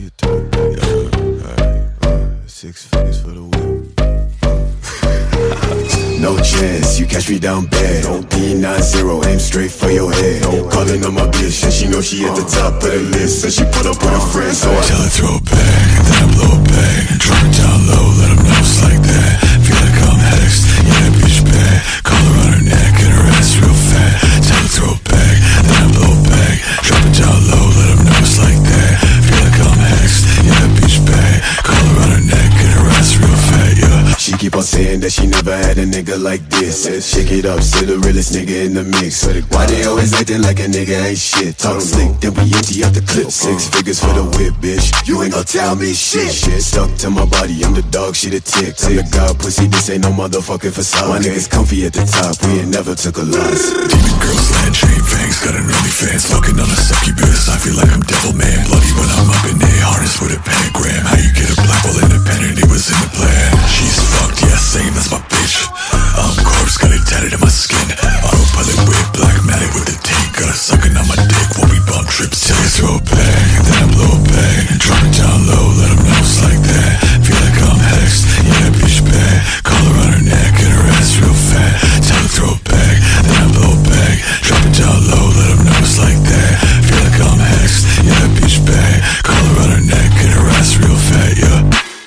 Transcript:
you throw it back. Alright, 6 figures for the whip. No chance, you catch me down bad. P90, aim straight for your head. Calling on my bitch, and she know she at the top of the list. And she put up with her friends, so I tell her throw it back, then I blow it back. Drop it down low, let them know it's like that. Feel like I'm hexed, yeah, that bitch bad. Collar on her neck and her ass real fat. Tell her throw it back, then I blow it back. Drop it down low, let them know it's like that. Feel like I'm hexed, yeah, that bitch bad. Collar on her neck and her ass real fat, yeah. She keep on saying that she never had a nigga like this. Says shake it up, still the realest nigga in the mix. Why they always acting like a nigga ain't shit? Talk slick, then we empty out the clip. 6 figures for the whip, bitch. You ain't gon' tell me shit. Stuck to my body, I'm the dog, she the tick. I'm the god pussy, this ain't no motherfucking facade. My niggas comfy at the top, we ain't never took a loss. Demon girls, land chain fangs, got an OnlyFans. Fucking on a succubus, I feel like I'm devil man. Bloody when I'm up in a harness with a pentagram. How you get a black hole independent, it was in the plan.